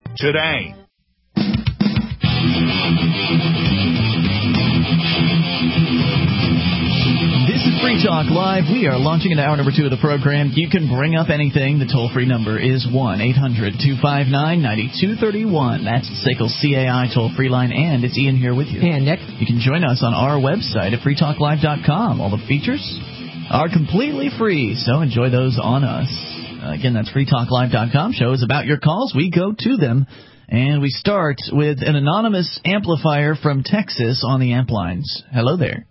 today. This is Free Talk Live. We are launching into hour number 2 of the program. You can bring up anything. The toll-free number is 1-800-259-9231. That's the SACL CAI toll-free line, and it's Ian here with you. And Nick. You can join us on our website at freetalklive.com. All the features are completely free, so enjoy those on us. Again, that's freetalklive.com. Show is about your calls. We go to them, and we start with an anonymous amplifier from Texas on the amp lines. Hello there.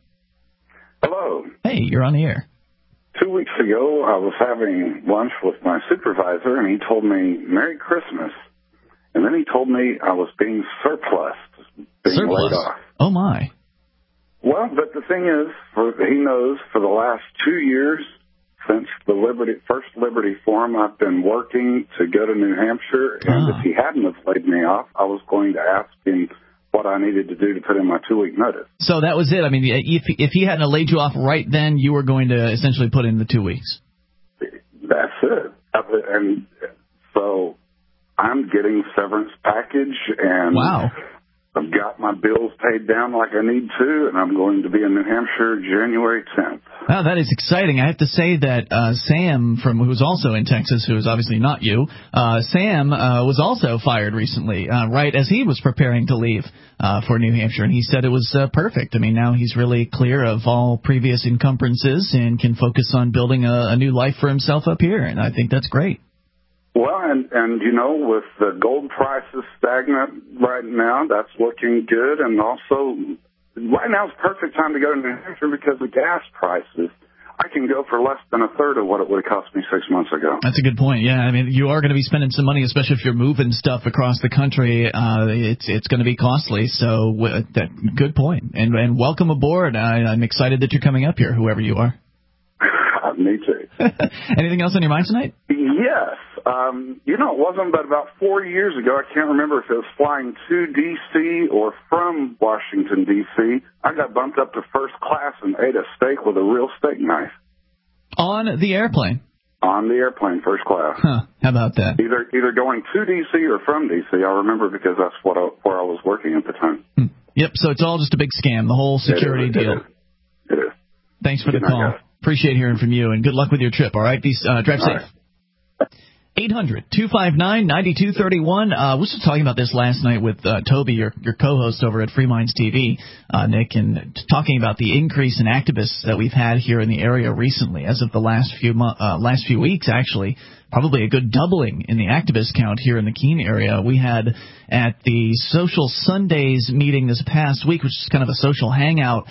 Hello. Hey, you're on the air. 2 weeks ago, I was having lunch with my supervisor, and he told me, Merry Christmas. And then he told me I was being surplus, being laid off. Oh, my. Well, but the thing is, he knows for the last 2 years, since the first Liberty Forum, I've been working to go to New Hampshire, and if he hadn't have laid me off, I was going to ask him what I needed to do to put in my 2-week notice. So that was it. I mean, if he hadn't laid you off right then, you were going to essentially put in the 2 weeks. That's it. And so I'm getting severance package, and wow. I've got my bills paid down like I need to, and I'm going to be in New Hampshire January 10th. Wow, that is exciting. I have to say that Sam, who's also in Texas, who is obviously not you, Sam was also fired recently, right as he was preparing to leave for New Hampshire, and he said it was perfect. I mean, now he's really clear of all previous encumbrances and can focus on building a new life for himself up here, and I think that's great. Well, and you know, with the gold prices stagnant right now, that's looking good. And also, right now is the perfect time to go to New Hampshire because of gas prices. I can go for less than a third of what it would have cost me 6 months ago. That's a good point. Yeah, I mean, you are going to be spending some money, especially if you're moving stuff across the country. It's going to be costly. So, good point. And welcome aboard. I'm excited that you're coming up here, whoever you are. Me too. Anything else on your mind tonight? Yes. You know, it wasn't but about 4 years ago. I can't remember if it was flying to D.C. or from Washington, D.C. I got bumped up to first class and ate a steak with a real steak knife. On the airplane? On the airplane, first class. Huh. How about that? Either going to D.C. or from D.C. I remember because that's where I was working at the time. Yep, so it's all just a big scam, the whole security deal. It is. Thanks for the call. Appreciate hearing from you, and good luck with your trip, all right? Drive safe. 800-259-9231. I was just talking about this last night with Toby, your co-host over at Free Minds TV, Nick, and talking about the increase in activists that we've had here in the area recently. As of the last few weeks, actually, probably a good doubling in the activist count here in the Keene area. We had at the Social Sundays meeting this past week, which is kind of a social hangout,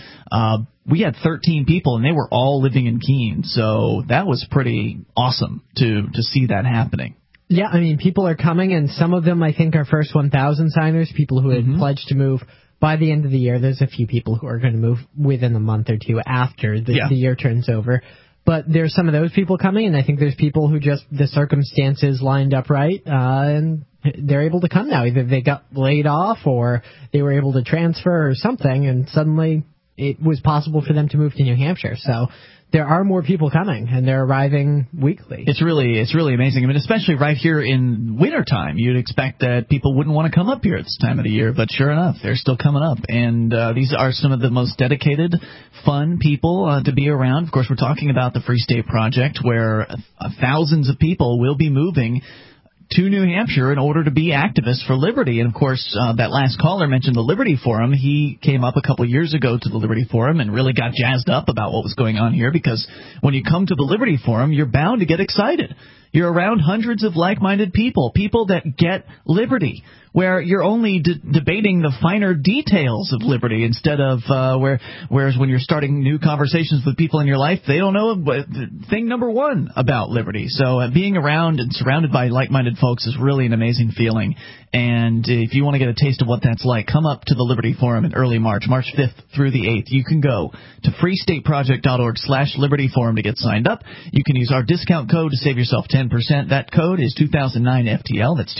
we had 13 people, and they were all living in Keene. So that was pretty awesome to see that happening. Yeah, I mean, people are coming, and some of them, I think, are first 1,000 signers, people who had pledged to move by the end of the year. There's a few people who are going to move within a month or two after the year turns over. But there's some of those people coming, and I think there's people who just the circumstances lined up right, and they're able to come now. Either they got laid off or they were able to transfer or something, and suddenly it was possible for them to move to New Hampshire. So there are more people coming, and they're arriving weekly. It's really amazing. I mean, especially right here in wintertime, you'd expect that people wouldn't want to come up here at this time of the year, but sure enough, they're still coming up. And these are some of the most dedicated, fun people to be around. Of course, we're talking about the Free State Project, where thousands of people will be moving to New Hampshire in order to be activists for liberty. And, of course, that last caller mentioned the Liberty Forum. He came up a couple years ago to the Liberty Forum and really got jazzed up about what was going on here, because when you come to the Liberty Forum, you're bound to get excited. You're around hundreds of like-minded people that get liberty, where you're only debating the finer details of liberty instead of whereas when you're starting new conversations with people in your life, they don't know thing number one about liberty. So being around and surrounded by like-minded folks is really an amazing feeling. And if you want to get a taste of what that's like, come up to the Liberty Forum in early March 5th through the 8th. You can go to freestateproject.org/Liberty Forum to get signed up. You can use our discount code to save yourself 10%. That code is 2009FTL. That's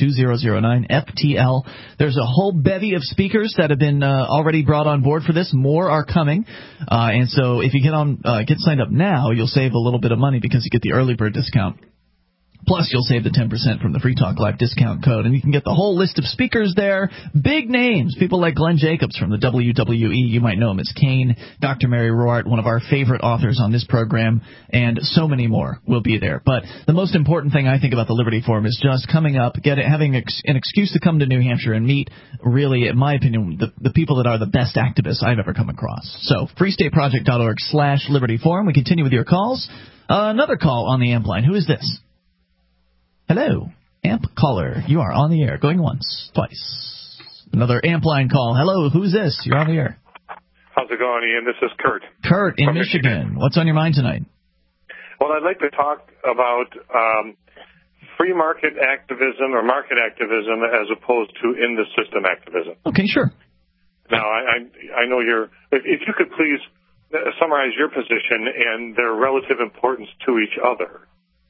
2009FTL. There's a whole bevy of speakers that have been already brought on board for this. More are coming. And so if you get signed up now, you'll save a little bit of money because you get the early bird discount. Plus, you'll save the 10% from the Free Talk Live discount code, and you can get the whole list of speakers there. Big names, people like Glenn Jacobs from the WWE. You might know him as Kane. Dr. Mary Roart, one of our favorite authors on this program, and so many more will be there. But the most important thing I think about the Liberty Forum is just coming up, having an excuse to come to New Hampshire and meet, really, in my opinion, the people that are the best activists I've ever come across. So, freestateproject.org/Liberty Forum. We continue with your calls. Another call on the amp line. Who is this? Hello, amp caller. You are on the air. Going once, twice. Another amp line call. Hello, who's this? You're on the air. How's it going, Ian? This is Kurt. Kurt in Michigan. What's on your mind tonight? Well, I'd like to talk about free market activism or market activism as opposed to in-the-system activism. Okay, sure. Now, I know if you could please summarize your position and their relative importance to each other.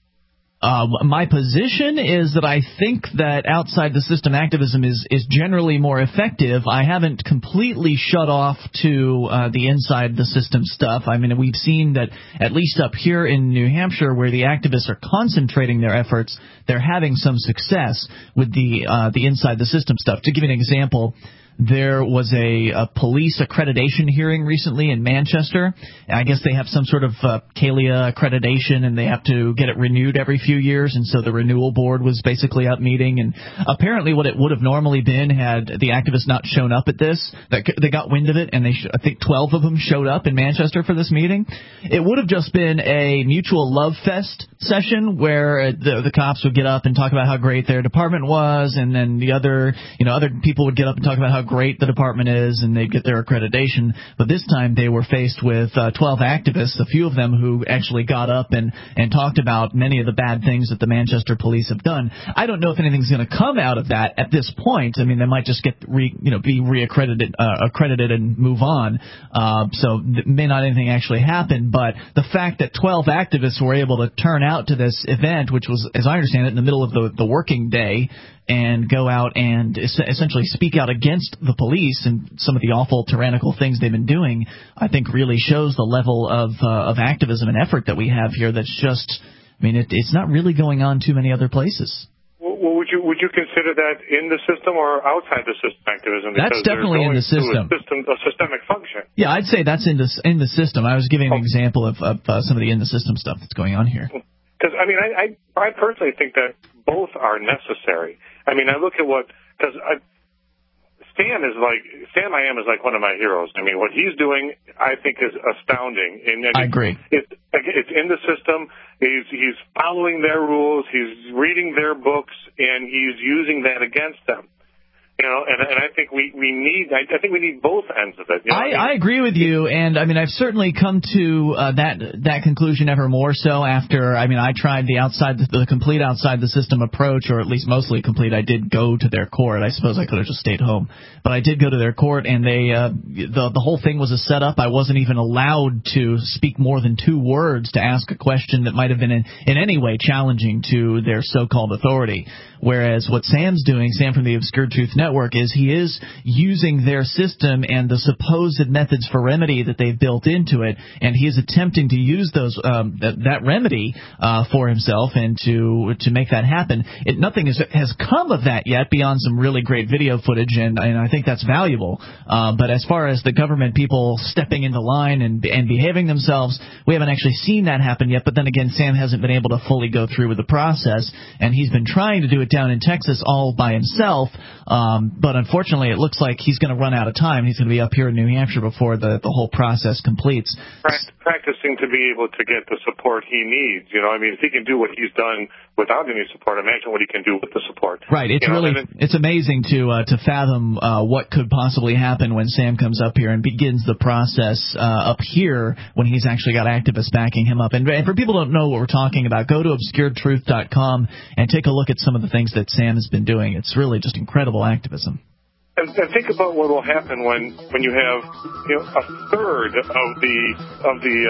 My position is that I think that outside the system activism is generally more effective. I haven't completely shut off to the inside the system stuff. I mean, we've seen that at least up here in New Hampshire, where the activists are concentrating their efforts, they're having some success with the inside the system stuff. To give you an example, there was a police accreditation hearing recently in Manchester. I guess they have some sort of CALIA accreditation, and they have to get it renewed every few years, and so the renewal board was basically up meeting. And apparently what it would have normally been had the activists not shown up at this, they got wind of it, and I think 12 of them showed up in Manchester for this meeting. It would have just been a mutual love fest session where the cops would get up and talk about how great their department was, and then the other people would get up and talk about how great the department is, and they'd get their accreditation. But this time they were faced with 12 activists, a few of them who actually got up and talked about many of the bad things that the Manchester police have done. I don't know if anything's going to come out of that at this point. I mean, they might just get be reaccredited, accredited and move on. So may not anything actually happen. But the fact that 12 activists were able to turn out to this event, which was, as I understand it, in the middle of the working day, and go out and essentially speak out against the police and some of the awful tyrannical things they've been doing, I think really shows the level of activism and effort that we have here. That's just, I mean, it's not really going on too many other places. Well, would you consider that in the system or outside the system activism? That's definitely in the system. A systemic function. Yeah, I'd say that's in the system. I was giving an example of some of the in the system stuff that's going on here. Because I mean, I personally think that both are necessary. I mean, I look at because Sam I Am is like one of my heroes. I mean, what he's doing, I think, is astounding. And I agree. It's in the system. He's following their rules. He's reading their books, and he's using that against them. You know, and I think we need both ends of it. You know I agree with you, and I mean I've certainly come to that conclusion ever more so after I tried the complete outside the system approach, or at least mostly complete. I did go to their court. I suppose I could have just stayed home, but I did go to their court, and they the whole thing was a setup. I wasn't even allowed to speak more than 2 words to ask a question that might have been in any way challenging to their so-called authority. Whereas what Sam's doing, Sam from the Obscure Truth Network, is he is using their system and the supposed methods for remedy that they've built into it, and he is attempting to use those that remedy for himself and to make that happen. Nothing has come of that yet beyond some really great video footage, and I think that's valuable. But as far as the government people stepping into line and behaving themselves, we haven't actually seen that happen yet. But then again, Sam hasn't been able to fully go through with the process, and he's been trying to do it down in Texas all by himself, but unfortunately it looks like he's going to run out of time. He's going to be up here in New Hampshire before the whole process completes. Practicing to be able to get the support he needs. You know, I mean, if he can do what he's done without any support, imagine what he can do with the support. Right. It's amazing to fathom what could possibly happen when Sam comes up here and begins the process up here when he's actually got activists backing him up. And for people who don't know what we're talking about, go to obscuretruth.com and take a look at some of the things that Sam has been doing. It's really just incredible activism. And think about what will happen when you have a third of the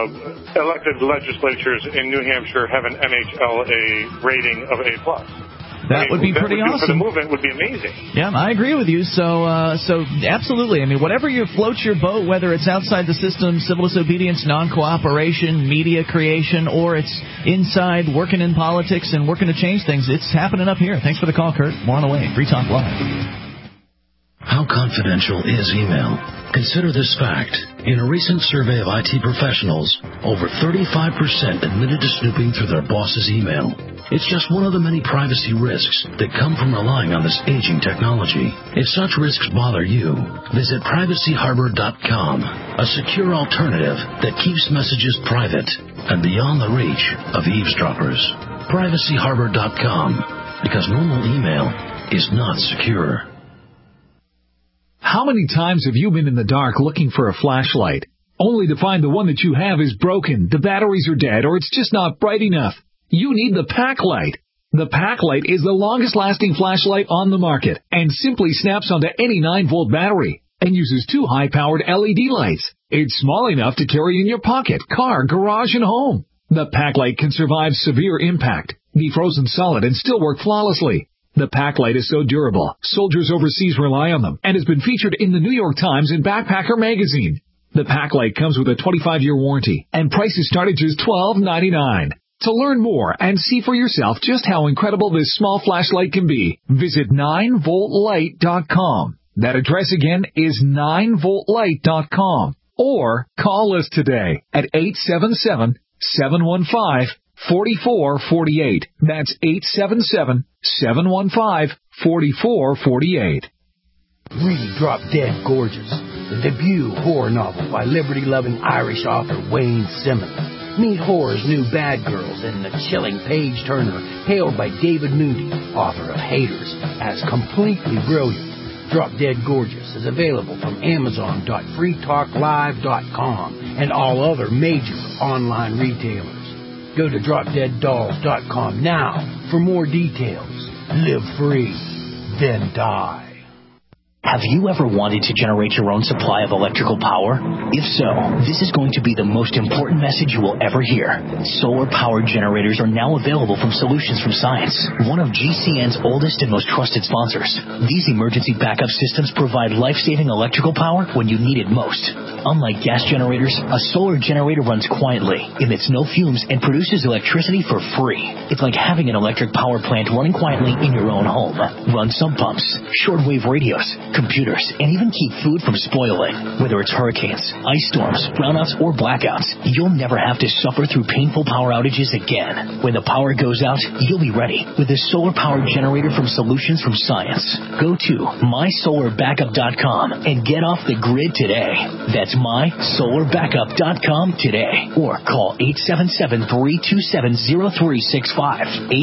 elected legislatures in New Hampshire have an MHLA rating of A+. That would be pretty awesome. For the movement would be amazing. Yeah, I agree with you. So absolutely. I mean, whatever floats your boat, whether it's outside the system, civil disobedience, non-cooperation, media creation, or it's inside working in politics and working to change things, it's happening up here. Thanks for the call, Kurt. More on the way. Free Talk Live. How confidential is email? Consider this fact. In a recent survey of IT professionals, over 35% admitted to snooping through their boss's email. It's just one of the many privacy risks that come from relying on this aging technology. If such risks bother you, visit privacyharbor.com, a secure alternative that keeps messages private and beyond the reach of eavesdroppers. Privacyharbor.com, because normal email is not secure. How many times have you been in the dark looking for a flashlight, only to find the one that you have is broken, the batteries are dead, or it's just not bright enough? You need the Packlight. The Packlight is the longest-lasting flashlight on the market and simply snaps onto any 9-volt battery and uses 2 high-powered LED lights. It's small enough to carry in your pocket, car, garage, and home. The Packlight can survive severe impact, be frozen solid, and still work flawlessly. The Packlight is so durable, soldiers overseas rely on them, and has been featured in the New York Times and Backpacker magazine. The Packlight comes with a 25-year warranty, and prices start at just $12.99. To learn more and see for yourself just how incredible this small flashlight can be, visit 9voltlight.com. That address again is 9voltlight.com. Or call us today at 877-715-4448. That's 877-715-4448. Read Drop Dead Gorgeous, the debut horror novel by liberty-loving Irish author Wayne Simmons. Meet horror's new bad girls and the chilling page turner hailed by David Moody, author of Haters, as completely brilliant. Drop Dead Gorgeous is available from Amazon.freetalklive.com and all other major online retailers. Go to DropDeadDolls.com now for more details. Live free, then die. Have you ever wanted to generate your own supply of electrical power? If so, this is going to be the most important message you will ever hear. Solar-powered generators are now available from Solutions from Science, one of GCN's oldest and most trusted sponsors. These emergency backup systems provide life-saving electrical power when you need it most. Unlike gas generators, a solar generator runs quietly, emits no fumes, and produces electricity for free. It's like having an electric power plant running quietly in your own home. Run sump pumps, shortwave radios, computers, and even keep food from spoiling. Whether it's hurricanes, ice storms, brownouts, or blackouts, you'll never have to suffer through painful power outages again. When the power goes out, you'll be ready with a solar-powered generator from Solutions from Science. Go to mysolarbackup.com and get off the grid today. That's mysolarbackup.com today. Or call 877-327-0365.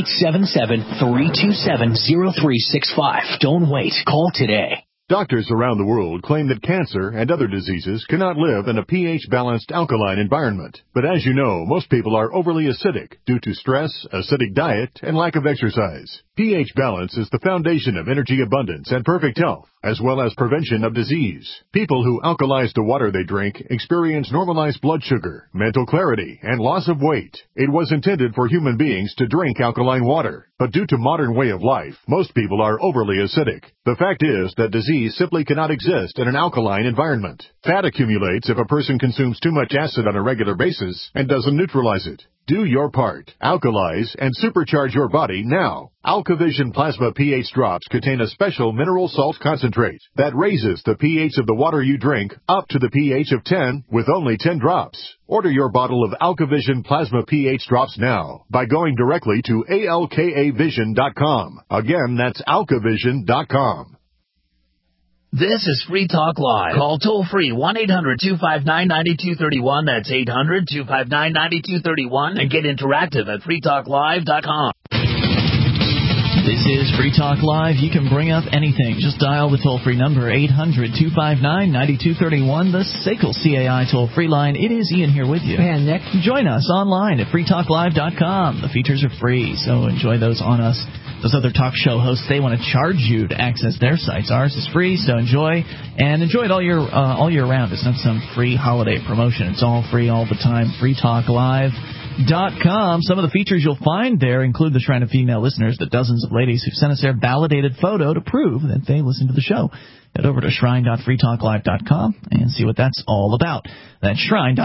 877-327-0365. Don't wait. Call today. Doctors around the world claim that cancer and other diseases cannot live in a pH-balanced alkaline environment. But as you know, most people are overly acidic due to stress, acidic diet, and lack of exercise. pH balance is the foundation of energy abundance and perfect health, as well as prevention of disease. People who alkalize the water they drink experience normalized blood sugar, mental clarity, and loss of weight. It was intended for human beings to drink alkaline water, but due to modern way of life, most people are overly acidic. The fact is that disease simply cannot exist in an alkaline environment. Fat accumulates if a person consumes too much acid on a regular basis and doesn't neutralize it. Do your part. Alkalize and supercharge your body now. AlkaVision Plasma pH drops contain a special mineral salt concentrate that raises the pH of the water you drink up to the pH of 10 with only 10 drops. Order your bottle of AlkaVision Plasma pH drops now by going directly to alkavision.com. Again, that's alkavision.com. This is Free Talk Live. Call toll-free 1-800-259-9231. That's 800-259-9231. And get interactive at freetalklive.com. This is Free Talk Live. You can bring up anything. Just dial the toll-free number, 800-259-9231, the SACL CAI toll-free line. It is Ian here with you. And Nick. Join us online at freetalklive.com. The features are free, so enjoy those on us. Those other talk show hosts, they want to charge you to access their sites. Ours is free, so enjoy it all year round. It's not some free holiday promotion. It's all free all the time. Free Talk Live. ShrineOfFemale.com. Some of the features you'll find there include the Shrine of Female listeners, the dozens of ladies who've sent us their validated photo to prove that they listen to the show. Head over to shrine.freetalklive.com and see what that's all about. That's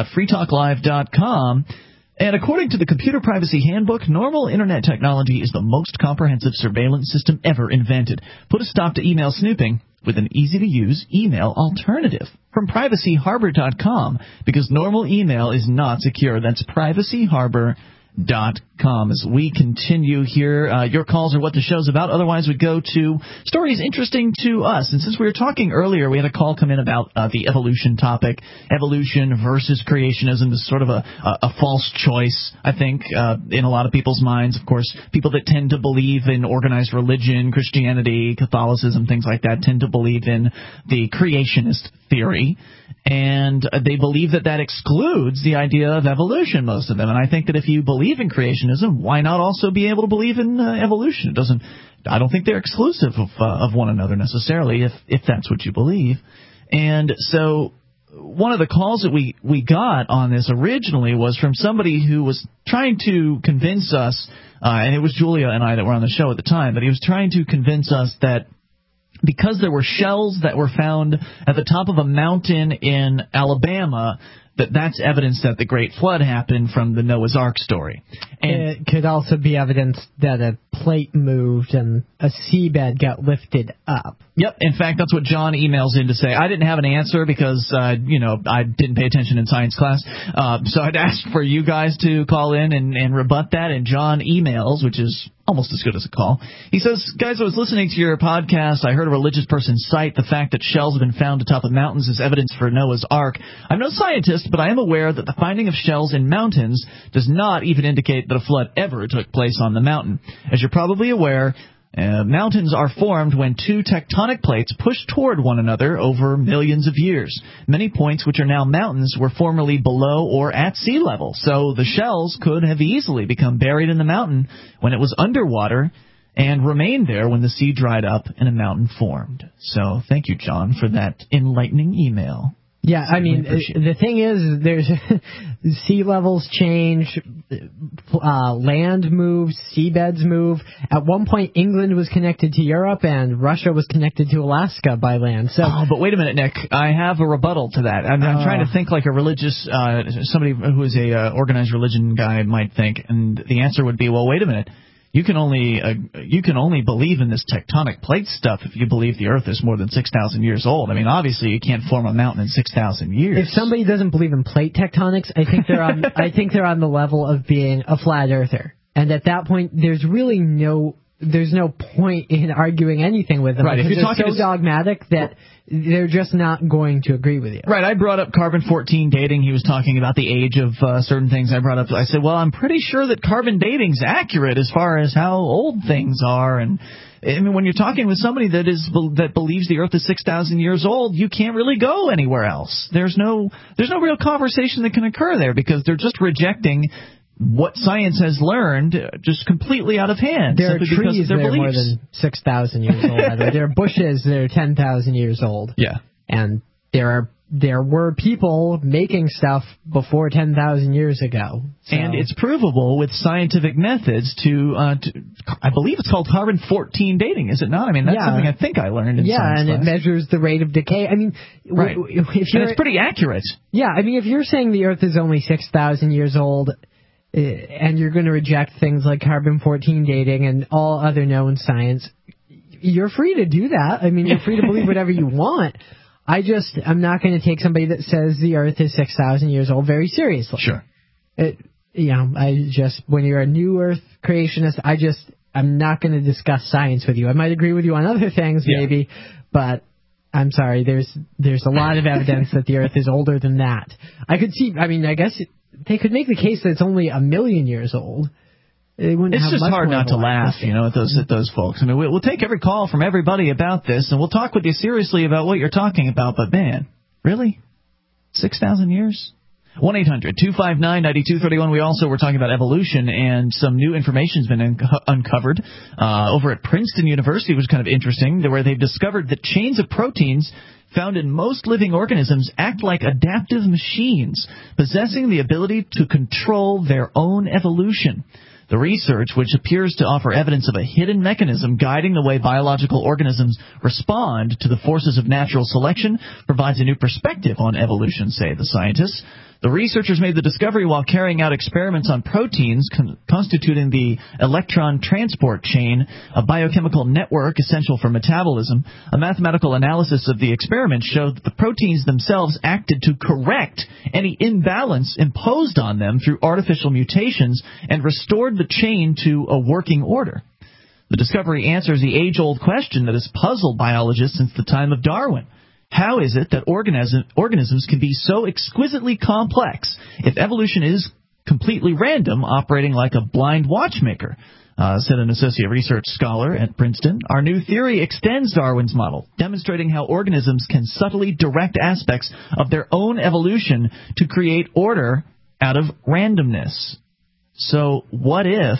shrine.freetalklive.com. And according to the Computer Privacy Handbook, normal Internet technology is the most comprehensive surveillance system ever invented. Put a stop to email snooping with an easy-to-use email alternative. From privacyharbor.com, because normal email is not secure. That's privacyharbor.com. As we continue here, your calls are what the show's about. Otherwise, we go to stories interesting to us. And since we were talking earlier, we had a call come in about the evolution topic. Evolution versus creationism is sort of a false choice, I think, in a lot of people's minds. Of course, people that tend to believe in organized religion, Christianity, Catholicism, things like that, tend to believe in the creationist theory. And they believe that excludes the idea of evolution, most of them. And I think that if you believe in creationism, why not also be able to believe in evolution? I don't think they're exclusive of one another necessarily, if that's what you believe. And so one of the calls that we got on this originally was from somebody who was trying to convince us, and it was Julia and I that were on the show at the time, but he was trying to convince us that because there were shells that were found at the top of a mountain in Alabama, that's evidence that the Great Flood happened from the Noah's Ark story. And it could also be evidence that a plate moved and a seabed got lifted up. Yep. In fact, that's what John emails in to say. I didn't have an answer because, I didn't pay attention in science class. So I'd asked for you guys to call in and rebut that. And John emails, which is almost as good as a call. He says, guys, I was listening to your podcast. I heard a religious person cite the fact that shells have been found atop of mountains as evidence for Noah's Ark. I'm no scientist, but I am aware that the finding of shells in mountains does not even indicate that a flood ever took place on the mountain. As you're probably aware, mountains are formed when two tectonic plates push toward one another over millions of years. Many points which are now mountains were formerly below or at sea level, so the shells could have easily become buried in the mountain when it was underwater and remained there when the sea dried up and a mountain formed. So thank you, John, for that enlightening email. Yeah, I mean, the thing is, there's sea levels change, land moves, seabeds move. At one point, England was connected to Europe, and Russia was connected to Alaska by land. So, but wait a minute, Nick. I have a rebuttal to that. I'm trying to think like a religious, somebody who is a organized religion guy might think, and the answer would be, well, wait a minute. You can only believe in this tectonic plate stuff if you believe the Earth is more than 6,000 years old. I mean, obviously you can't form a mountain in 6,000 years. If somebody doesn't believe in plate tectonics, I think they're on the level of being a flat earther. And at that point, there's really no point in arguing anything with them, right? Because they're so dogmatic that they're just not going to agree with you. Right. I brought up carbon-14 dating. He was talking about the age of certain things. I said, well, I'm pretty sure that carbon dating's accurate as far as how old things are. And I mean, when you're talking with somebody that believes the Earth is 6,000 years old, you can't really go anywhere else. There's no real conversation that can occur there because they're just rejecting what science has learned just completely out of hand. There are trees that are more than 6,000 years old. There are bushes that are 10,000 years old. Yeah. And there were people making stuff before 10,000 years ago. So. And it's provable with scientific methods to I believe it's called carbon-14 dating, is it not? I mean, that's something I think I learned in science and class. It measures the rate of decay. I mean, right. And it's pretty accurate. Yeah, I mean, if you're saying the Earth is only 6,000 years old, and you're going to reject things like carbon-14 dating and all other known science, you're free to do that. I mean, you're free to believe whatever you want. I'm not going to take somebody that says the Earth is 6,000 years old very seriously. Sure. When you're a new Earth creationist, I'm not going to discuss science with you. I might agree with you on other things, maybe, but I'm sorry, there's a lot of evidence that the Earth is older than that. I guess they could make the case that it's only 1 million years old. It's just hard not to laugh, at those folks. I mean, we'll take every call from everybody about this, and we'll talk with you seriously about what you're talking about. But man, really, 6,000 years? 1-800-259-9231. We also were talking about evolution, and some new information's been uncovered over at Princeton University, which is kind of interesting, where they've discovered that chains of proteins found in most living organisms act like adaptive machines, possessing the ability to control their own evolution. The research, which appears to offer evidence of a hidden mechanism guiding the way biological organisms respond to the forces of natural selection, provides a new perspective on evolution, say the scientists. The researchers made the discovery while carrying out experiments on proteins constituting the electron transport chain, a biochemical network essential for metabolism. A mathematical analysis of the experiment showed that the proteins themselves acted to correct any imbalance imposed on them through artificial mutations and restored the chain to a working order. The discovery answers the age-old question that has puzzled biologists since the time of Darwin. How is it that organisms can be so exquisitely complex if evolution is completely random, operating like a blind watchmaker? Said an associate research scholar at Princeton. Our new theory extends Darwin's model, demonstrating how organisms can subtly direct aspects of their own evolution to create order out of randomness. So what if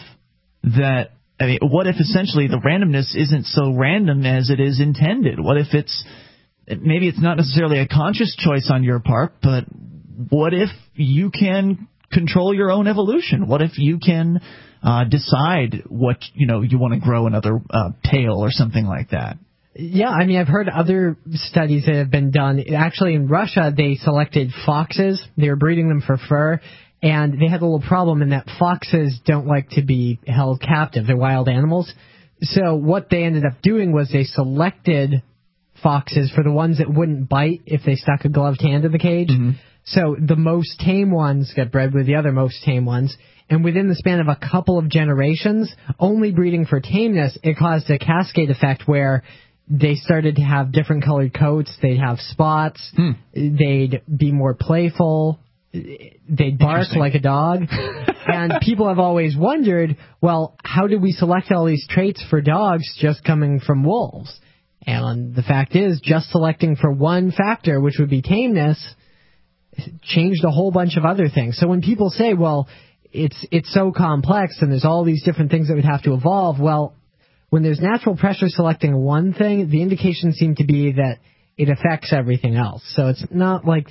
essentially the randomness isn't so random as it is intended? What if maybe it's not necessarily a conscious choice on your part, but what if you can control your own evolution? What if you can decide what you want to grow another tail or something like that? Yeah, I mean, I've heard other studies that have been done. Actually, in Russia, they selected foxes. They were breeding them for fur, and they had a little problem in that foxes don't like to be held captive. They're wild animals. So what they ended up doing was they selected foxes for the ones that wouldn't bite if they stuck a gloved hand in the cage. Mm-hmm. So the most tame ones got bred with the other most tame ones. And within the span of a couple of generations, only breeding for tameness, it caused a cascade effect where they started to have different colored coats. They'd have spots. They'd be more playful. They'd bark like a dog. And people have always wondered, well, how did we select all these traits for dogs just coming from wolves? And the fact is, just selecting for one factor, which would be tameness, changed a whole bunch of other things. So when people say, well, it's so complex and there's all these different things that would have to evolve, well, when there's natural pressure selecting one thing, the indications seem to be that it affects everything else. So it's not like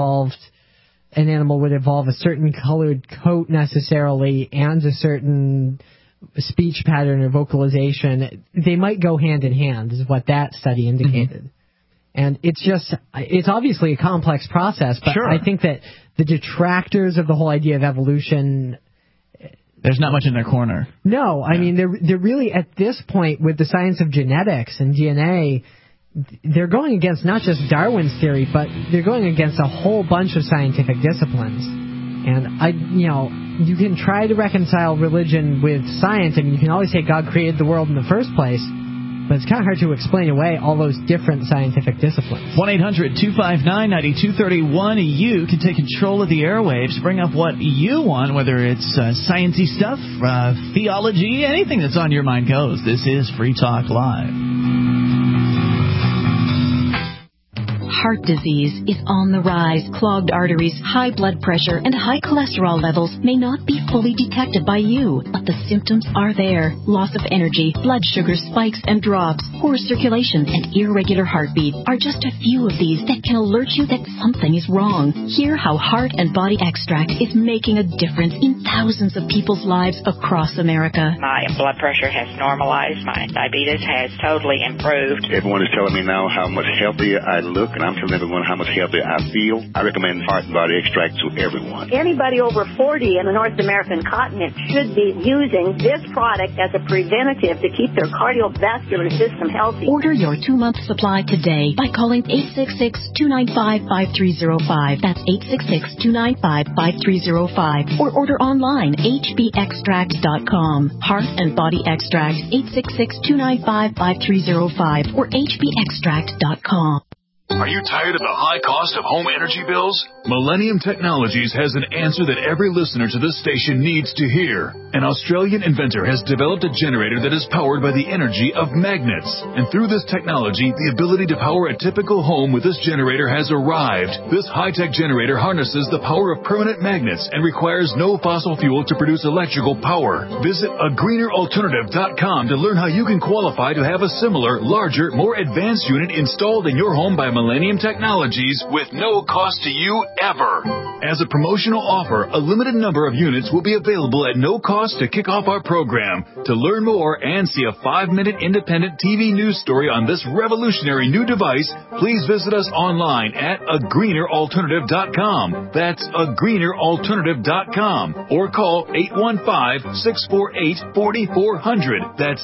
an animal would evolve a certain colored coat necessarily and a certain speech pattern or vocalization. They might go hand in hand, is what that study indicated. Mm-hmm. And it's obviously a complex process, but sure. I think that the detractors of the whole idea of evolution, there's not much in their corner. No, I mean, they're really, at this point, with the science of genetics and DNA, they're going against not just Darwin's theory, but they're going against a whole bunch of scientific disciplines. And you can try to reconcile religion with science. I mean, you can always say God created the world in the first place, but it's kind of hard to explain away all those different scientific disciplines. 1-800-259-9231. You can take control of the airwaves. Bring up what you want, whether it's science-y stuff, theology, anything that's on your mind goes. This is Free Talk Live. Heart disease is on the rise. Clogged arteries, high blood pressure, and high cholesterol levels may not be fully detected by you, but the symptoms are there. Loss of energy, blood sugar spikes and drops, poor circulation, and irregular heartbeat are just a few of these that can alert you that something is wrong. Hear how Heart and Body Extract is making a difference in thousands of people's lives across America. My blood pressure has normalized. My diabetes has totally improved. Everyone is telling me now how much healthier I look, and I'm telling everyone how much healthier I feel. I recommend Heart and Body Extract to everyone. Anybody over 40 in the North American continent should be using this product as a preventative to keep their cardiovascular system healthy. Order your 2-month supply today by calling 866-295-5305. That's 866-295-5305. Or order online, hbextract.com. Heart and Body Extract, 866-295-5305 or hbextract.com. Are you tired of the high cost of home energy bills? Millennium Technologies has an answer that every listener to this station needs to hear. An Australian inventor has developed a generator that is powered by the energy of magnets. And through this technology, the ability to power a typical home with this generator has arrived. This high-tech generator harnesses the power of permanent magnets and requires no fossil fuel to produce electrical power. Visit agreeneralternative.com to learn how you can qualify to have a similar, larger, more advanced unit installed in your home by Millennium Technologies with no cost to you ever. As a promotional offer, a limited number of units will be available at no cost to kick off our program. To learn more and see a 5-minute independent TV news story on this revolutionary new device, please visit us online at agreeneralternative.com. That's agreeneralternative.com. Or call 815-648-4400. That's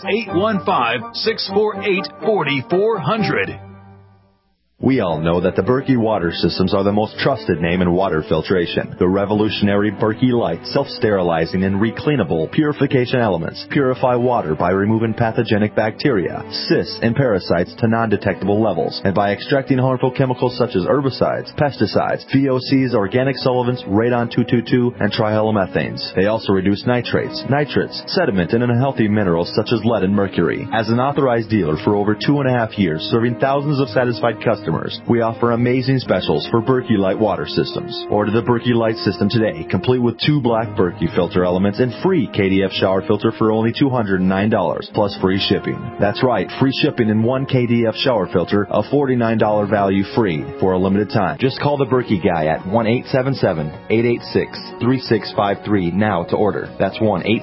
815-648-4400. We all know that the Berkey water systems are the most trusted name in water filtration. The revolutionary Berkey Light self-sterilizing and recleanable purification elements purify water by removing pathogenic bacteria, cysts, and parasites to non-detectable levels, and by extracting harmful chemicals such as herbicides, pesticides, VOCs, organic solvents, radon-222, and trihalomethanes. They also reduce nitrates, nitrates, sediment, and unhealthy minerals such as lead and mercury. As an authorized dealer for over 2.5 years, serving thousands of satisfied customers, we offer amazing specials for Berkey Light water systems. Order the Berkey Light system today, complete with 2 black Berkey filter elements and free KDF shower filter for only $209, plus free shipping. That's right, free shipping in 1 KDF shower filter, a $49 value free for a limited time. Just call the Berkey guy at 1-877-886-3653 now to order. That's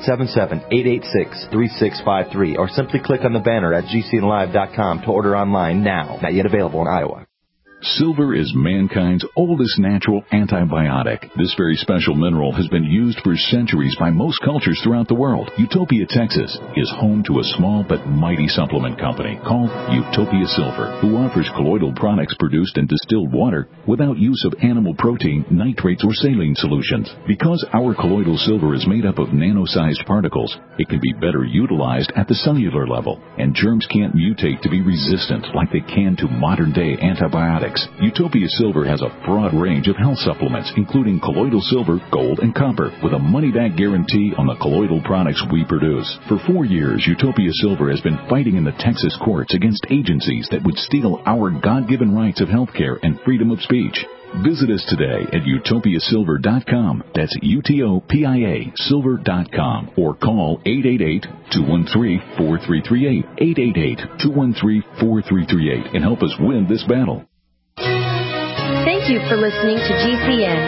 1-877-886-3653, or simply click on the banner at gcnlive.com to order online now. Not yet available in Iowa. Silver is mankind's oldest natural antibiotic. This very special mineral has been used for centuries by most cultures throughout the world. Utopia, Texas is home to a small but mighty supplement company called Utopia Silver, who offers colloidal products produced in distilled water without use of animal protein, nitrates, or saline solutions. Because our colloidal silver is made up of nano-sized particles, it can be better utilized at the cellular level, and germs can't mutate to be resistant like they can to modern-day antibiotics. Utopia Silver has a broad range of health supplements, including colloidal silver, gold, and copper, with a money-back guarantee on the colloidal products we produce. For 4 years, Utopia Silver has been fighting in the Texas courts against agencies that would steal our God-given rights of health care and freedom of speech. Visit us today at utopiasilver.com. That's UTOPIA silver.com, or call 888-213-4338, 888-213-4338, and help us win this battle. Thank you for listening to GCN.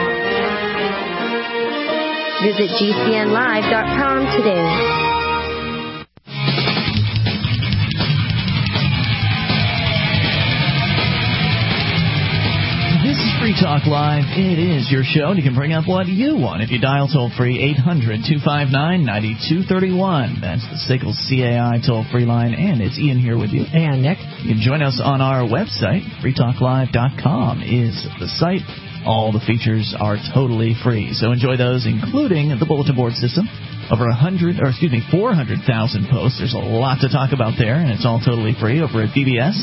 Visit GCNlive.com today. Free Talk Live. It is your show, and you can bring up what you want if you dial toll-free 800-259-9231. That's the SACL CAI toll-free line, and it's Ian here with you. And Nick. You can join us on our website. freetalklive.com is the site. All the features are totally free, so enjoy those, including the bulletin board system. Over 400,000 posts. There's a lot to talk about there, and it's all totally free over at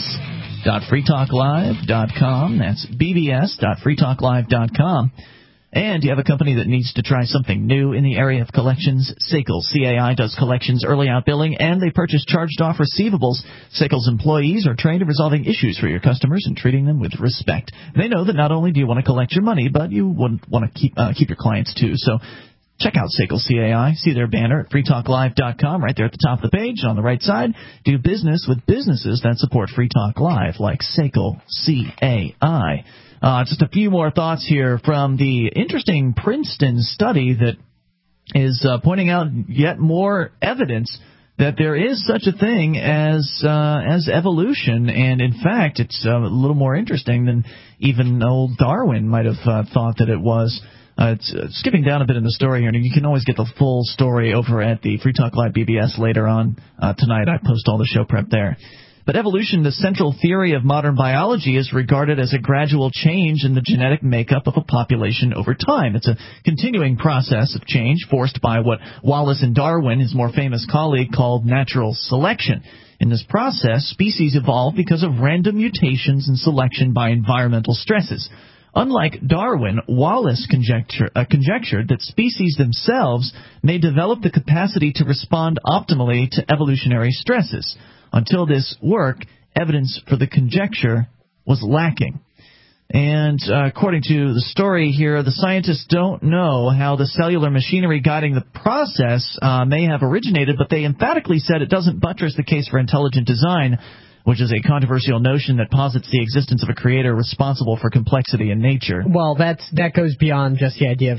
bbs.freetalklive.com. That's bbs.freetalklive.com. And you have a company that needs to try something new in the area of collections. SACL CAI does collections, early out billing, and they purchase charged-off receivables. SACL's employees are trained in resolving issues for your customers and treating them with respect. They know that not only do you want to collect your money, but you want to keep your clients too. So check out SACL CAI. See their banner at freetalklive.com right there at the top of the page. On the right side, do business with businesses that support Free Talk Live, like SACL CAI. Just a few more thoughts here from the interesting Princeton study that is pointing out yet more evidence that there is such a thing as evolution, and in fact, it's a little more interesting than even old Darwin might have thought that it was. It's skipping down a bit in the story here, and you can always get the full story over at the Free Talk Live BBS later on tonight. I post all the show prep there. But evolution, the central theory of modern biology, is regarded as a gradual change in the genetic makeup of a population over time. It's a continuing process of change forced by what Wallace and Darwin, his more famous colleague, called natural selection. In this process, species evolve because of random mutations and selection by environmental stresses. Unlike Darwin, Wallace conjectured that species themselves may develop the capacity to respond optimally to evolutionary stresses. Until this work, evidence for the conjecture was lacking. And according to the story here, the scientists don't know how the cellular machinery guiding the process may have originated, but they emphatically said it doesn't buttress the case for intelligent design. which is a controversial notion that posits the existence of a creator responsible for complexity in nature. Well, that goes beyond just the idea of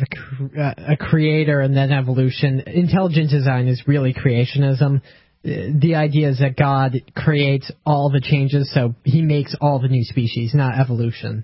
a creator and then evolution. Intelligent design is really creationism. The idea is that God creates all the changes, so he makes all the new species, not evolution.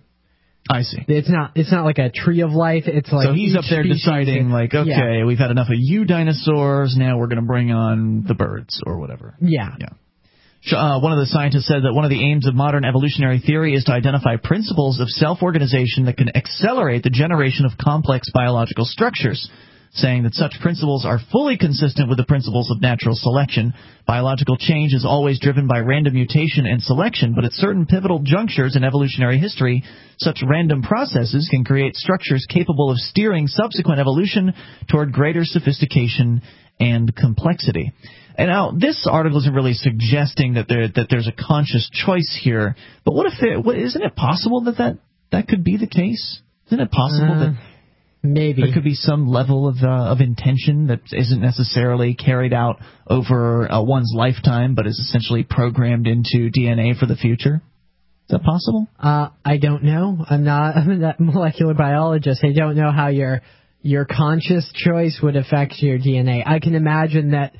I see. It's not like a tree of life. It's like so he's up there deciding, like, okay, we've had enough of you dinosaurs. Now we're going to bring on the birds or whatever. Yeah. One of the scientists said that one of the aims of modern evolutionary theory is to identify principles of self-organization that can accelerate the generation of complex biological structures, saying that such principles are fully consistent with the principles of natural selection. Biological change is always driven by random mutation and selection, but at certain pivotal junctures in evolutionary history, such random processes can create structures capable of steering subsequent evolution toward greater sophistication and complexity. And now, this article isn't really suggesting that there's a conscious choice here, but isn't it possible that could be the case? Isn't it possible that maybe there could be some level of intention that isn't necessarily carried out over one's lifetime, but is essentially programmed into DNA for the future? Is that possible? I don't know. I'm not a molecular biologist. I don't know how your conscious choice would affect your DNA. I can imagine that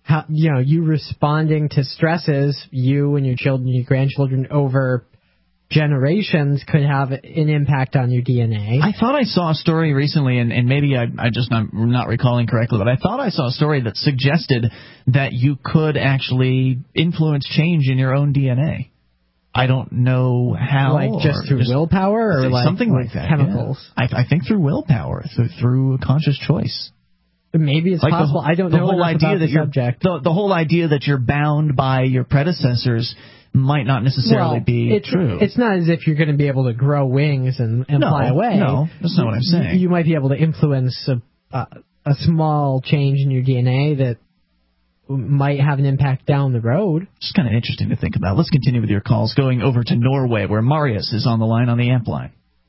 you responding to stresses, you and your children, your grandchildren over generations could have an impact on your DNA. I thought I saw a story recently, and maybe I just not recalling correctly, but I thought I saw a story that suggested that you could actually influence change in your own DNA. I don't know how. Like just through willpower or like something like that. Chemicals. Yeah. I think through willpower, through conscious choice. Maybe it's possible. I don't know enough about the subject. The whole idea that you're bound by your predecessors might not necessarily be true. It's not as if you're going to be able to grow wings and fly away. No, that's not what I'm saying. You might be able to influence a small change in your DNA that might have an impact down the road. It's kind of interesting to think about. Let's continue with your calls, going over to Norway, where Marius is on the line on the amp line.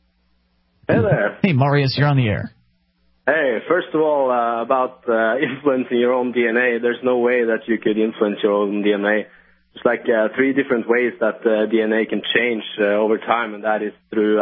Hey there. Hey, Marius, you're on the air. Hey, first of all, about influencing your own DNA, there's no way that you could influence your own DNA. There's like 3 different ways that DNA can change over time, and that is through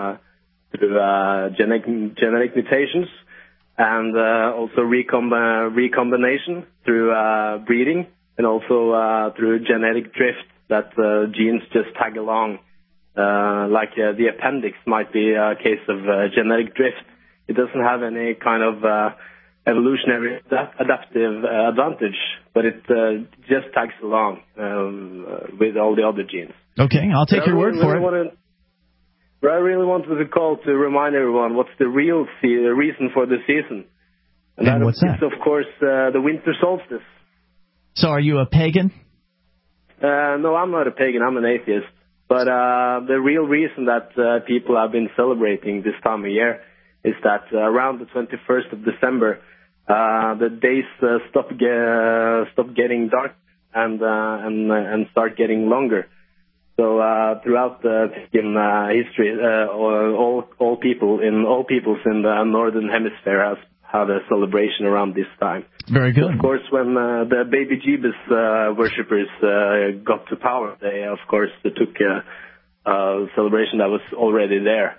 genetic mutations and also recombination through breeding, and also through genetic drift that genes just tag along. The appendix might be a case of genetic drift. It doesn't have any kind of evolutionary adaptive advantage, but it just tags along with all the other genes. Okay, I'll take your word for it. But I really wanted to call to remind everyone what's the real reason for the season. And what's that? It's, of course, the winter solstice. So are you a pagan? No, I'm not a pagan. I'm an atheist. But the real reason that people have been celebrating this time of year is that around the 21st of December, the days stop getting dark and start getting longer. So throughout in history, all peoples in the northern hemisphere have had a celebration around this time. Very good. So of course, when the Baby Jesus worshippers got to power, they of course took a celebration that was already there.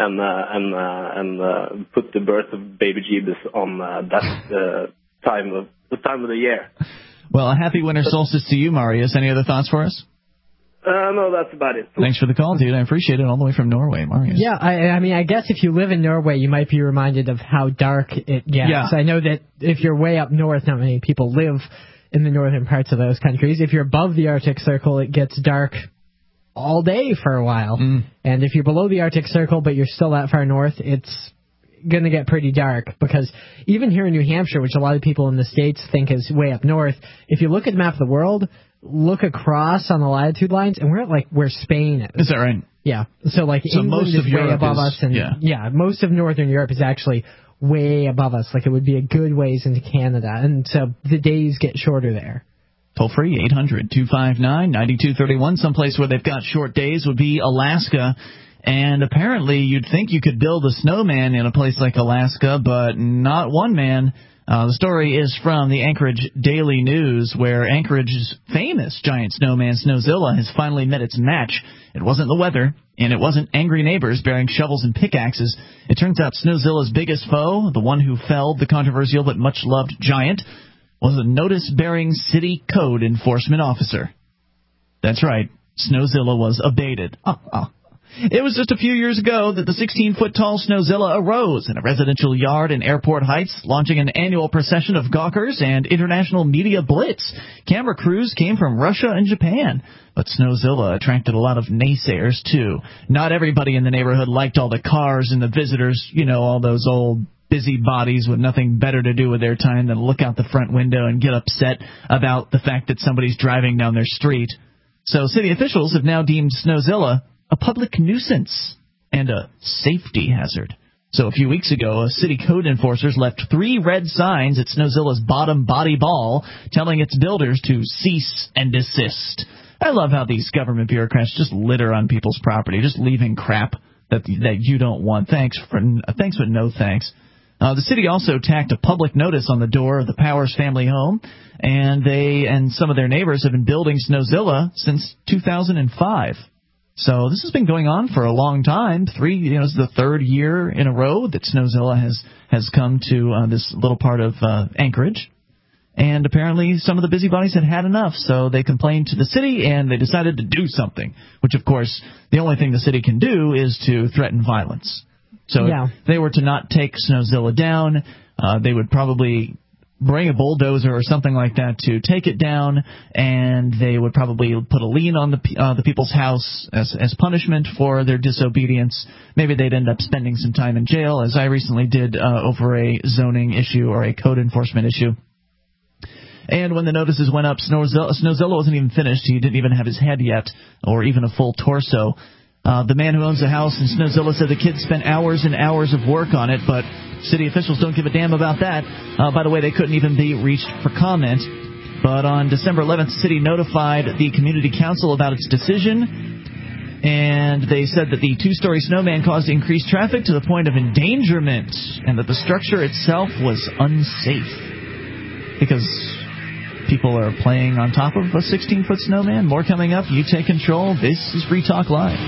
And put the birth of Baby Jesus on that time of the year. Well, a happy winter solstice to you, Marius. Any other thoughts for us? No, that's about it. Thanks for the call, dude. I appreciate it. All the way from Norway, Marius. Yeah, I mean, I guess if you live in Norway, you might be reminded of how dark it gets. Yeah. I know that if you're way up north, not many people live in the northern parts of those countries. If you're above the Arctic Circle, it gets dark all day for a while. And if you're below the Arctic Circle but you're still that far north, it's going to get pretty dark, because even here in New Hampshire, which a lot of people in the States think is way up north, if you look at the map of the world, look across on the latitude lines, and we're at like where Spain is. Is that right? Yeah. So England most is of way Europe above us, and yeah, most of Northern Europe is actually way above us. Like it would be a good ways into Canada, and so the days get shorter there. Toll free, 800-259-9231. Someplace where they've got short days would be Alaska. And apparently you'd think you could build a snowman in a place like Alaska, but not one man The story is from the Anchorage Daily News, where Anchorage's famous giant snowman, Snowzilla, has finally met its match. It wasn't the weather, and it wasn't angry neighbors bearing shovels and pickaxes. It turns out Snowzilla's biggest foe, the one who felled the controversial but much-loved giant, was a notice-bearing city code enforcement officer. That's right, Snowzilla was abated. It was just a few years ago that the 16-foot-tall Snowzilla arose in a residential yard in Airport Heights, launching an annual procession of gawkers and international media blitz. Camera crews came from Russia and Japan. But Snowzilla attracted a lot of naysayers, too. Not everybody in the neighborhood liked all the cars and the visitors, all those old busybodies with nothing better to do with their time than look out the front window and get upset about the fact that somebody's driving down their street. So city officials have now deemed Snowzilla a public nuisance and a safety hazard. So a few weeks ago, city code enforcers left 3 red signs at Snowzilla's bottom body ball telling its builders to cease and desist. I love how these government bureaucrats just litter on people's property, just leaving crap that you don't want. Thanks, but no thanks. The city also tacked a public notice on the door of the Powers family home, and they and some of their neighbors have been building Snowzilla since 2005. So this has been going on for a long time. This is the 3rd year in a row that Snowzilla has come to this little part of Anchorage. And apparently some of the busybodies had enough, so they complained to the city and they decided to do something, which, of course, the only thing the city can do is to threaten violence. So if they were to not take Snowzilla down, they would probably bring a bulldozer or something like that to take it down, and they would probably put a lien on the people's house as punishment for their disobedience. Maybe they'd end up spending some time in jail, as I recently did over a zoning issue or a code enforcement issue. And when the notices went up, Snowzilla wasn't even finished. He didn't even have his head yet, or even a full torso. The man who owns the house in Snowzilla said the kids spent hours and hours of work on it, but city officials don't give a damn about that. By the way, they couldn't even be reached for comment. But on December 11th, the city notified the community council about its decision, and they said that the 2-story snowman caused increased traffic to the point of endangerment, and that the structure itself was unsafe because people are playing on top of a 16-foot snowman. More coming up. You take control. This is Free Talk Live.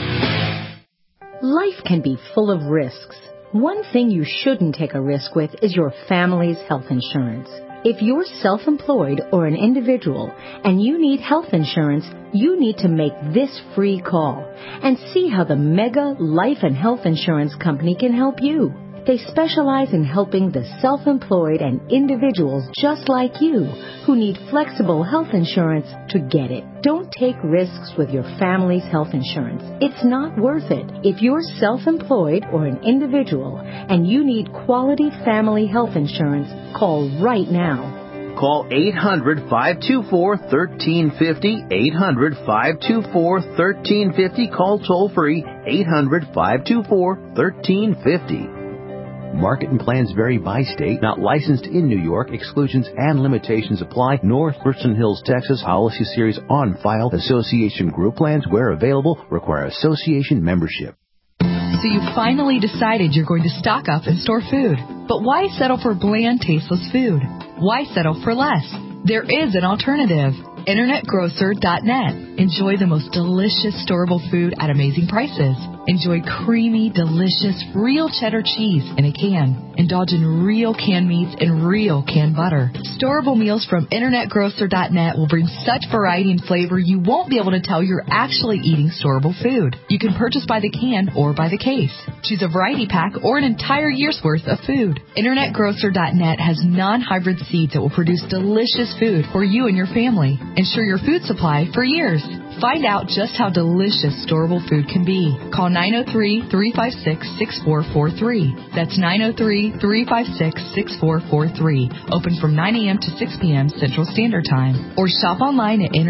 Life can be full of risks. One thing you shouldn't take a risk with is your family's health insurance. If you're self-employed or an individual and you need health insurance, you need to make this free call and see how the Mega Life and Health Insurance Company can help you. They specialize in helping the self-employed and individuals just like you who need flexible health insurance to get it. Don't take risks with your family's health insurance. It's not worth it. If you're self-employed or an individual and you need quality family health insurance, call right now. Call 800-524-1350, 800-524-1350. Call toll-free, 800-524-1350. Market and plans vary by state. Not licensed in New York. Exclusions and limitations apply. North Richland Hills, Texas. Policy series on file. Association group plans, where available, require association membership. So you finally decided you're going to stock up and store food. But why settle for bland, tasteless food? Why settle for less? There is an alternative. InternetGrocer.net. Enjoy the most delicious storable food at amazing prices. Enjoy creamy, delicious, real cheddar cheese in a can. Indulge in real canned meats and real canned butter. Storable meals from InternetGrocer.net will bring such variety and flavor you won't be able to tell you're actually eating storable food. You can purchase by the can or by the case. Choose a variety pack or an entire year's worth of food. InternetGrocer.net has non-hybrid seeds that will produce delicious food for you and your family. Ensure your food supply for years. Find out just how delicious storable food can be. Call 903-356-6443. That's 903-356-6443. Open from 9 a.m. to 6 p.m. Central Standard Time. Or shop online at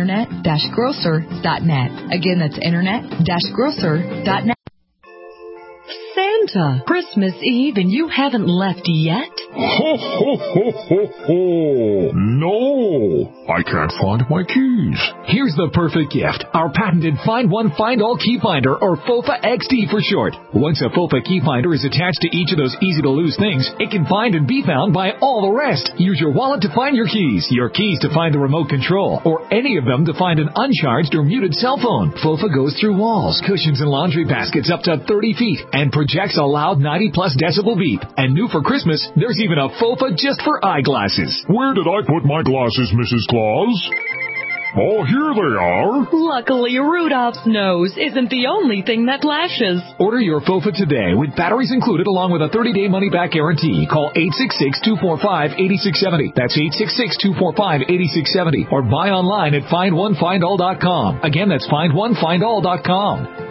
internet-grocer.net. Again, that's internet-grocer.net. Say Santa. Christmas Eve and you haven't left yet? Ho, ho, ho, ho, ho. No, I can't find my keys. Here's the perfect gift. Our patented Find One, Find All Key Finder, or FOFA XD for short. Once a FOFA key finder is attached to each of those easy-to-lose things, it can find and be found by all the rest. Use your wallet to find your keys to find the remote control, or any of them to find an uncharged or muted cell phone. FOFA goes through walls, cushions, and laundry baskets up to 30 feet and projects a loud 90-plus decibel beep. And new for Christmas, there's even a FOFA just for eyeglasses. Where did I put my glasses, Mrs. Claus? Oh, here they are. Luckily, Rudolph's nose isn't the only thing that flashes. Order your FOFA today with batteries included along with a 30-day money-back guarantee. Call 866-245-8670. That's 866-245-8670. Or buy online at FindOneFindAll.com. Again, that's FindOneFindAll.com.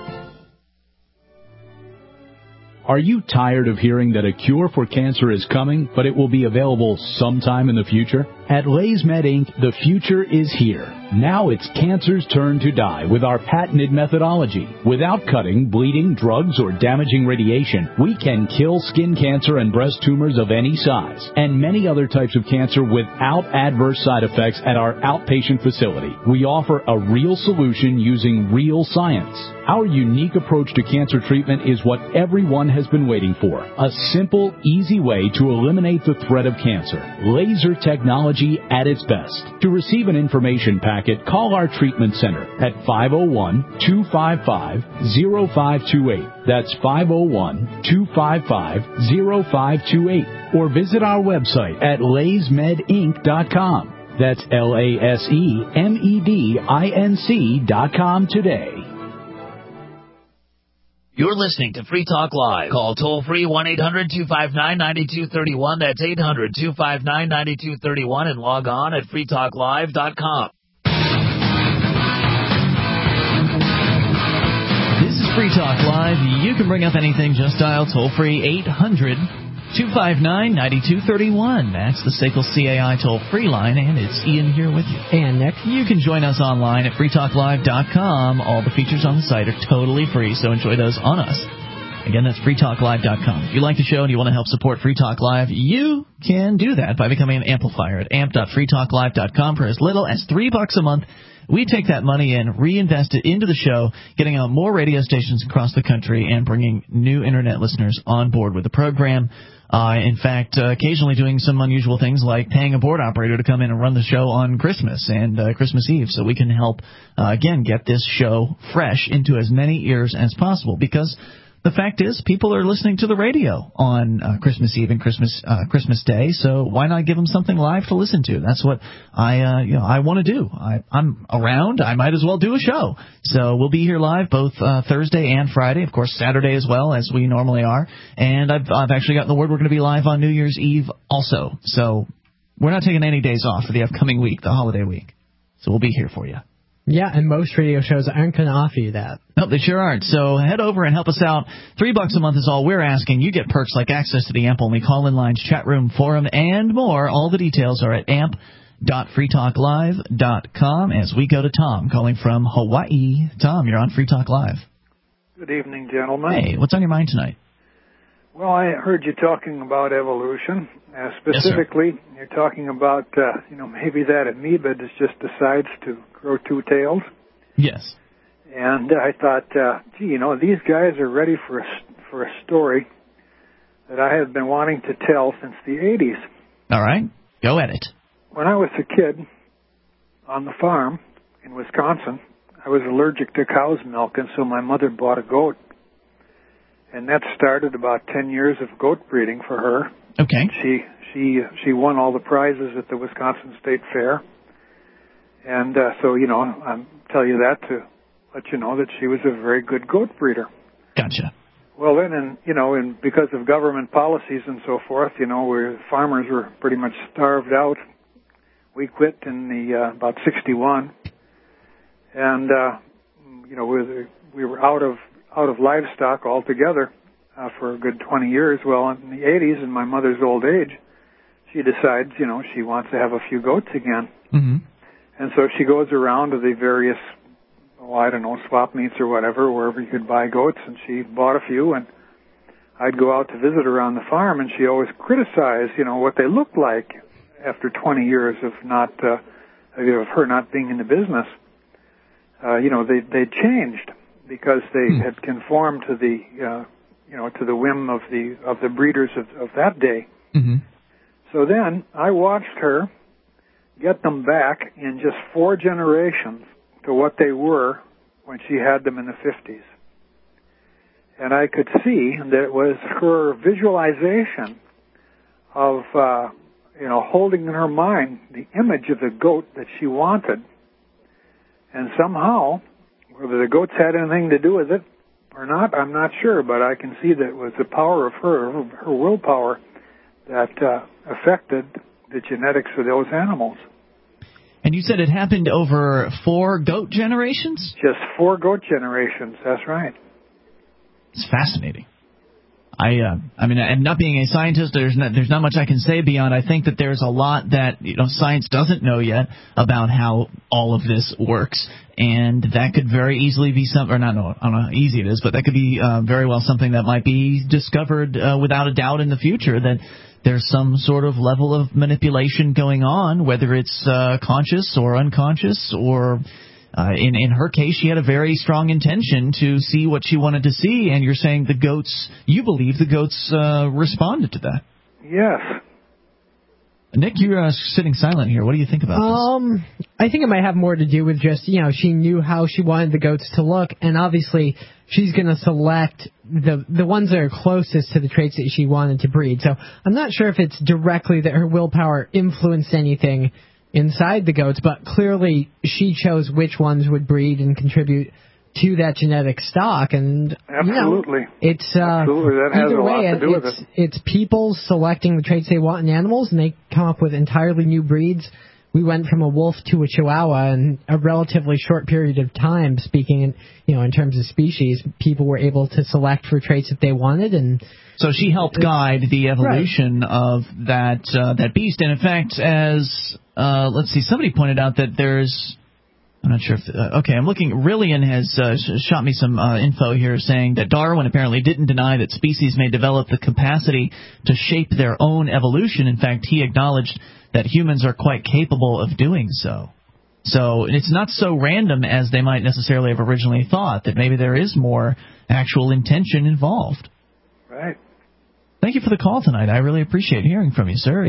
Are you tired of hearing that a cure for cancer is coming, but it will be available sometime in the future? At LaysMed Inc., the future is here. Now it's cancer's turn to die with our patented methodology. Without cutting, bleeding, drugs, or damaging radiation, we can kill skin cancer and breast tumors of any size, and many other types of cancer without adverse side effects at our outpatient facility. We offer a real solution using real science. Our unique approach to cancer treatment is what everyone has been waiting for. A simple, easy way to eliminate the threat of cancer. Laser technology at its best. To receive an information packet, call our treatment center at 501-255-0528. That's 501-255-0528. Or visit our website at laysmedinc.com. That's LASEMEDINC.com today. You're listening to Free Talk Live. Call toll-free 1-800-259-9231. That's 800-259-9231. And log on at freetalklive.com. This is Free Talk Live. You can bring up anything. Just dial toll-free 800-259-9231. That's the SACL CAI toll-free line, and it's Ian here with you. And Nick. You can join us online at freetalklive.com. All the features on the site are totally free, so enjoy those on us. Again, that's freetalklive.com. If you like the show and you want to help support Free Talk Live, you can do that by becoming an amplifier at amp.freetalklive.com for as little as $3 a month. We take that money and reinvest it into the show, getting out more radio stations across the country and bringing new Internet listeners on board with the program. In fact, occasionally doing some unusual things like paying a board operator to come in and run the show on Christmas and Christmas Eve so we can help, again, get this show fresh into as many ears as possible. Because the fact is, people are listening to the radio on Christmas Eve and Christmas Day, so why not give them something live to listen to? That's what I want to do. I'm around. I might as well do a show. So we'll be here live both Thursday and Friday, of course Saturday as well, as we normally are. And I've actually gotten the word we're going to be live on New Year's Eve also. So we're not taking any days off for the upcoming week, the holiday week. So we'll be here for you. Yeah, and most radio shows aren't going to offer you that. No, they sure aren't. So head over and help us out. $3 a month is all we're asking. You get perks like access to the AMP-only call-in lines, chat room, forum, and more. All the details are at amp.freetalklive.com as we go to Tom, calling from Hawaii. Tom, you're on Free Talk Live. Good evening, gentlemen. Hey, what's on your mind tonight? Well, I heard you talking about evolution. Specifically, yes, you're talking about, maybe that amoeba just decides to grow two tails. Yes. And I thought, these guys are ready for a story that I have been wanting to tell since the 80s. All right. Go at it. When I was a kid on the farm in Wisconsin, I was allergic to cow's milk, and so my mother bought a goat. And that started about 10 years of goat breeding for her. Okay. She won all the prizes at the Wisconsin State Fair. And so, I'm telling you that to let you know that she was a very good goat breeder. Gotcha. Well, then, and because of government policies and so forth, where farmers were pretty much starved out, we quit in about 61. And, we were out of livestock altogether for a good 20 years. Well, in the 80s, in my mother's old age, she decides, she wants to have a few goats again. Mm-hmm. And so she goes around to the various, swap meets or whatever, wherever you could buy goats, and she bought a few. And I'd go out to visit her on the farm, and she always criticized, what they looked like after 20 years of her not being in the business. They changed because they had conformed to to the whim of the breeders of that day. Mm-hmm. So then I watched her get them back in just 4 generations to what they were when she had them in the 50s. And I could see that it was her visualization of, holding in her mind the image of the goat that she wanted. And somehow, whether the goats had anything to do with it or not, I'm not sure, but I can see that it was the power of her willpower that affected the genetics of those animals. And you said it happened over 4 goat generations? Just 4 goat generations, that's right. It's fascinating. And not being a scientist, there's not much I can say beyond I think that there's a lot that science doesn't know yet about how all of this works, and that could very easily be I don't know how easy it is, but that could be very well something that might be discovered without a doubt in the future, that there's some sort of level of manipulation going on, whether it's conscious or unconscious, or in her case, she had a very strong intention to see what she wanted to see, and you're saying you believe the goats responded to that. Yes. Nick, you're sitting silent here. What do you think about this? I think it might have more to do with just, she knew how she wanted the goats to look, and obviously she's going to select the ones that are closest to the traits that she wanted to breed. So I'm not sure if it's directly that her willpower influenced anything inside the goats, but clearly she chose which ones would breed and contribute to that genetic stock. And absolutely, it's absolutely that has a lot to do with it. It's people selecting the traits they want in animals, and they come up with entirely new breeds. We went from a wolf to a chihuahua in a relatively short period of time. Speaking in terms of species, people were able to select for traits that they wanted, and so she helped guide the evolution of that beast. And in fact, as let's see, somebody pointed out that there's, I'm not sure if, I'm looking, Rillian has shot me some info here saying that Darwin apparently didn't deny that species may develop the capacity to shape their own evolution. In fact, he acknowledged that humans are quite capable of doing so. So it's not so random as they might necessarily have originally thought, that maybe there is more actual intention involved. Right. Thank you for the call tonight. I really appreciate hearing from you, sir.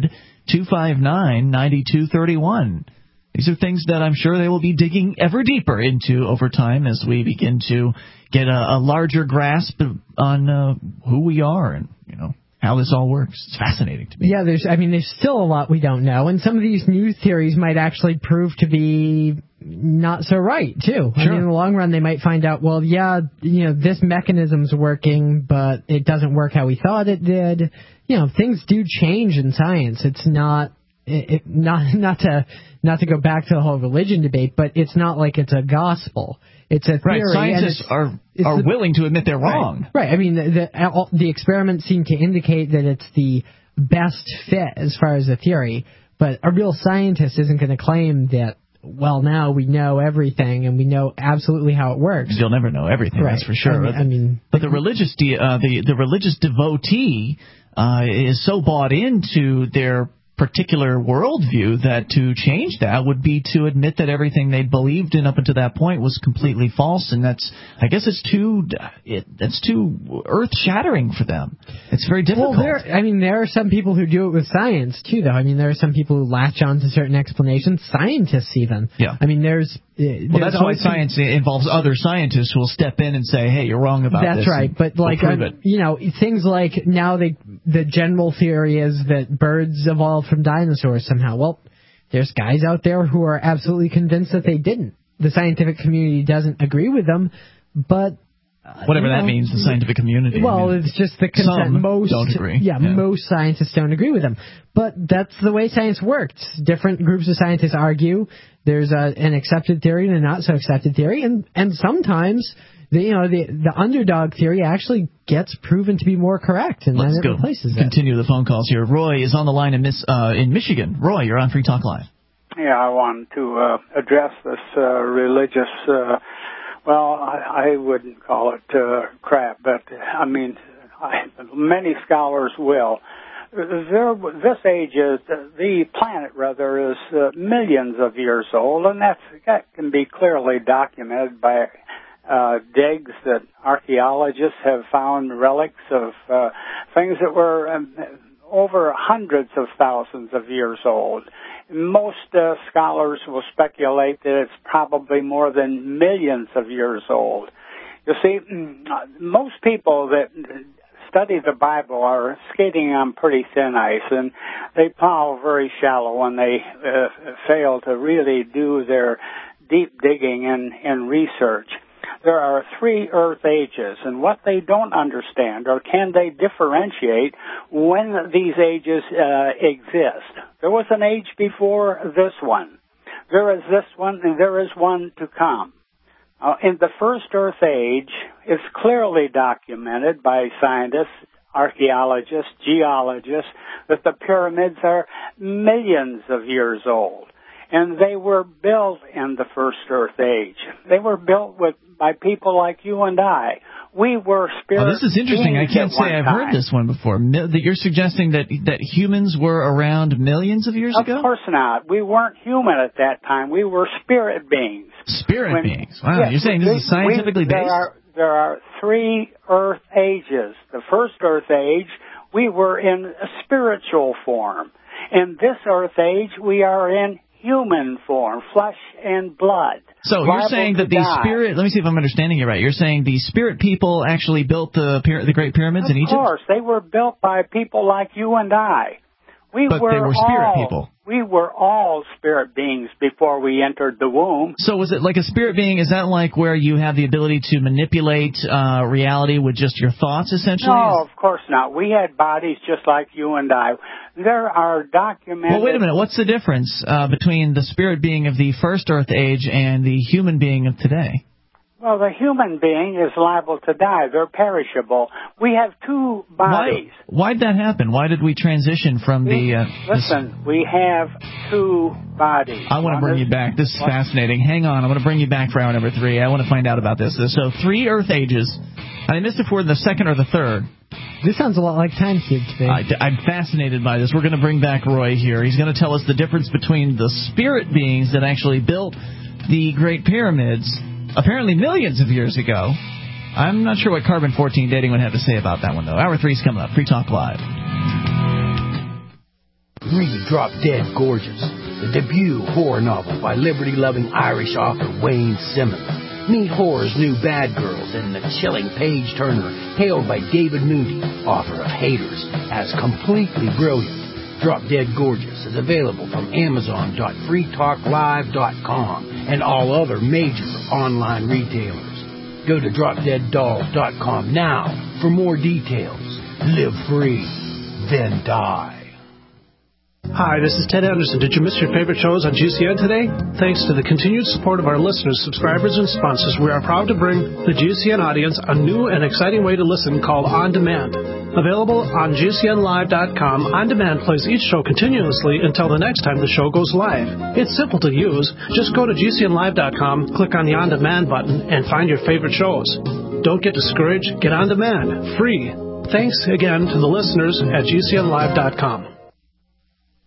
800-259-9231. These are things that I'm sure they will be digging ever deeper into over time as we begin to get a larger grasp on who we are and, how this all works. It's fascinating to me. Yeah, there's still a lot we don't know, and some of these new theories might actually prove to be not so right, too. Sure. In the long run, they might find out, this mechanism's working, but it doesn't work how we thought it did. Things do change in science. It's not to go back to the whole religion debate, but it's not like it's a gospel. It's a theory. Right, scientists are willing to admit they're wrong. Right. The experiments seem to indicate that it's the best fit as far as a theory, but a real scientist isn't going to claim that, now we know everything and we know absolutely how it works. You'll never know everything, right. That's for sure. But the religious the religious devotee is so bought into their particular worldview that to change that would be to admit that everything they'd believed in up until that point was completely false, and that's too earth-shattering for them. It's very difficult. Well, there are some people who do it with science too, though. There are some people who latch on to certain explanations. Scientists even. Yeah. There's that's why science involves other scientists who will step in and say, "Hey, you're wrong about this." That's right, but things like now the general theory is that birds evolved from dinosaurs somehow. Well, there's guys out there who are absolutely convinced that they didn't. The scientific community doesn't agree with them, but whatever that means, the scientific community. Well, it's just the consent. Most don't agree. Yeah, most scientists don't agree with them. But that's the way science works. Different groups of scientists argue. There's an accepted theory and a not so accepted theory, and sometimes the underdog theory actually gets proven to be more correct, and then it replaces it. Continue the phone calls here. Roy is on the line in Michigan. Roy, you're on Free Talk Live. Yeah, I wanted to address this religious. I wouldn't call it crap, but many scholars will. This age is, the planet rather, is millions of years old, and that can be clearly documented by digs that archaeologists have found relics of things that were over hundreds of thousands of years old. Most scholars will speculate that it's probably more than millions of years old. You see, most people that study the Bible are skating on pretty thin ice, and they plow very shallow when they fail to really do their deep digging and research. There are 3 Earth ages, and what they don't understand, or can they differentiate when these ages exist? There was an age before this one. There is this one, and there is one to come. In the first Earth age, it's clearly documented by scientists, archaeologists, geologists, that the pyramids are millions of years old. And they were built in the first Earth age. They were built by people like you and I. We were spirit beings. This is interesting. I can't say I've heard this one before. That you're suggesting that humans were around millions of years ago? Of course not. We weren't human at that time. We were spirit beings. Spirit beings? Wow. Yes, you're saying this is scientifically based? There are 3 Earth ages. The first Earth age, we were in a spiritual form. In this Earth age, we are in human form, flesh and blood. So you're saying that the spirit, let me see if I'm understanding you right. You're saying the spirit people actually built the Great Pyramids in Egypt? Of course. They were built by people like you and I. They were spirit people. We were all spirit beings before we entered the womb. So was it like a spirit being? Is that like where you have the ability to manipulate reality with just your thoughts, essentially? No, of course not. We had bodies just like you and I. There are documented... Well, wait a minute. What's the difference between the spirit being of the first Earth age and the human being of today? Well, the human being is liable to die. They're perishable. We have 2 bodies. Why'd that happen? Why did we transition from Listen, we have 2 bodies. I want to bring you back. This is fascinating. Hang on. I want to bring you back for hour number 3. I want to find out about this. So 3 Earth ages. I missed it for the second or the third. This sounds a lot like Time Cube to me. I'm fascinated by this. We're going to bring back Roy here. He's going to tell us the difference between the spirit beings that actually built the Great Pyramids apparently millions of years ago. I'm not sure what Carbon-14 dating would have to say about that one, though. Hour 3's coming up. Free Talk Live. Read Drop Dead Gorgeous, the debut horror novel by liberty-loving Irish author Wayne Simmons. Meet horror's new bad girls and the chilling page-turner hailed by David Moody, author of Haters, as completely brilliant. Drop Dead Gorgeous is available from Amazon.freetalklive.com and all other major online retailers. Go to DropDeadDolls.com now for more details. Live free, then die. Hi, this is Ted Anderson. Did you miss your favorite shows on GCN today? Thanks to the continued support of our listeners, subscribers, and sponsors, we are proud to bring the GCN audience a new and exciting way to listen called On Demand. Available on GCNlive.com, On Demand plays each show continuously until the next time the show goes live. It's simple to use. Just go to GCNlive.com, click on the On Demand button, and find your favorite shows. Don't get discouraged. Get On Demand. Free. Thanks again to the listeners at GCNlive.com.